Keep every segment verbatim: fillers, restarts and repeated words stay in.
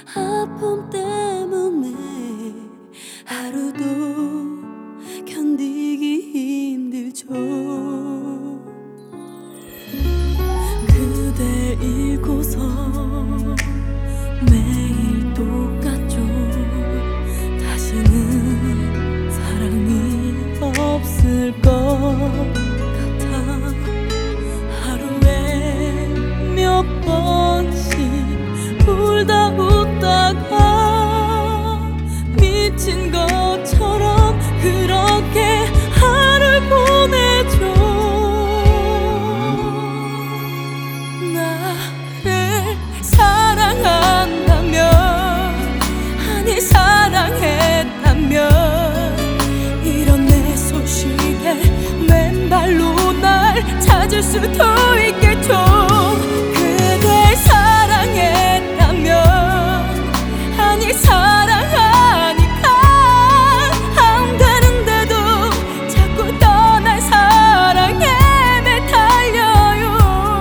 아픔 때문에 하루도 견디기 힘들죠. 그댈 잃고서 매일 똑같죠. 다시는 사랑이 없을 것 같아. 하루에 몇 번씩 울다 웃다가 미친 것처럼 그렇게 하루를 보내죠. 나를 사랑한다면, 아니 사랑했다면 이런 내 소식에 맨발로 날 찾을 수도 있겠죠. 그댈 사랑했다면, 아니 사랑하니까 안 되는데도 자꾸 떠날 사랑에 매달려요.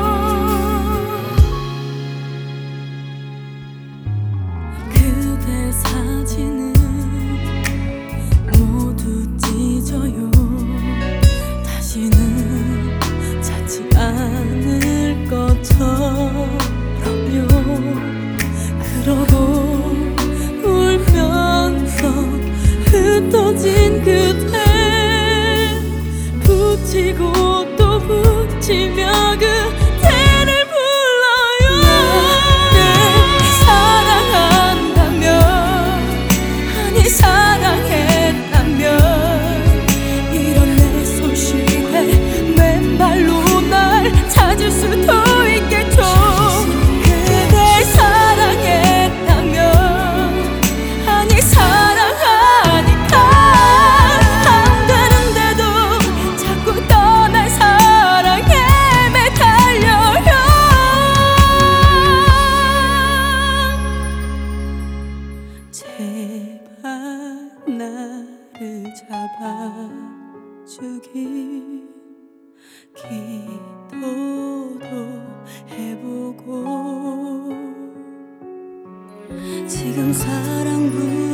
그대 사진은 모두 찢어요. 다시는 찾지 않을 것처럼요. 그러고 울면서 흩어진 그대 붙이고 또 붙이며 그대를 불러요. 나를 사랑한다면, 아니 사랑했다면 이런 내 소식에 맨발로 날 찾을 수도 있겠죠. 그댈 사랑했다면, 아니 사랑하니까 안 되는데도 자꾸 떠날 사랑에 매달려요. 제발 나를 잡아주길 기도도 해보고 지금 사랑 부